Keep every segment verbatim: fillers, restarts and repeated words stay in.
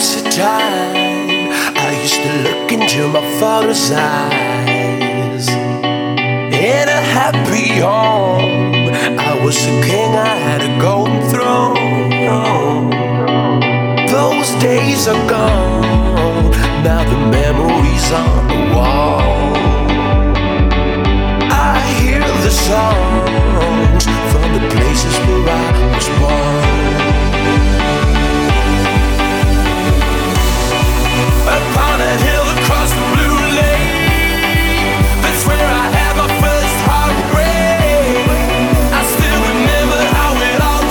was a time I used to look into my father's eyes. In a happy home, I was a king, I had a golden throne. Those days are gone, now the memories on the wall. I hear the songs from the places where I was born. Upon a hill across the blue lake, that's where I had my first heartbreak. I still remember how it all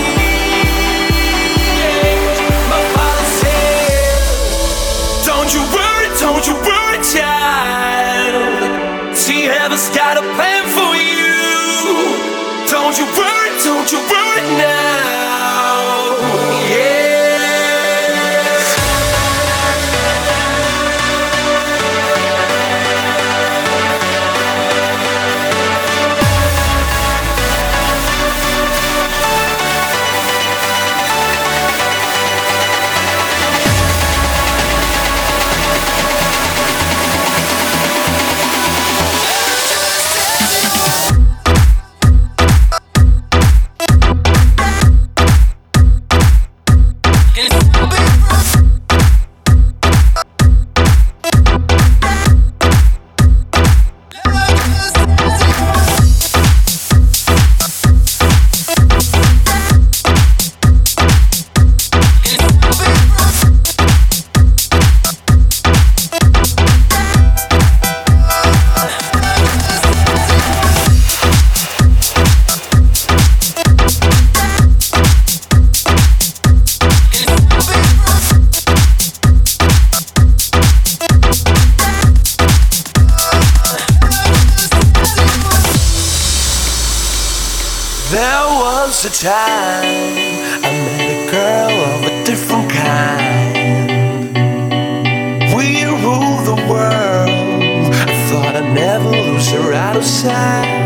changed. My father said, don't you worry, don't you worry, child. See, heaven's got a plan for you. Don't you worry, don't you worry now. Yeah. There was a time I met a girl of a different kind. We ruled the world. I thought I'd never lose her out of sight.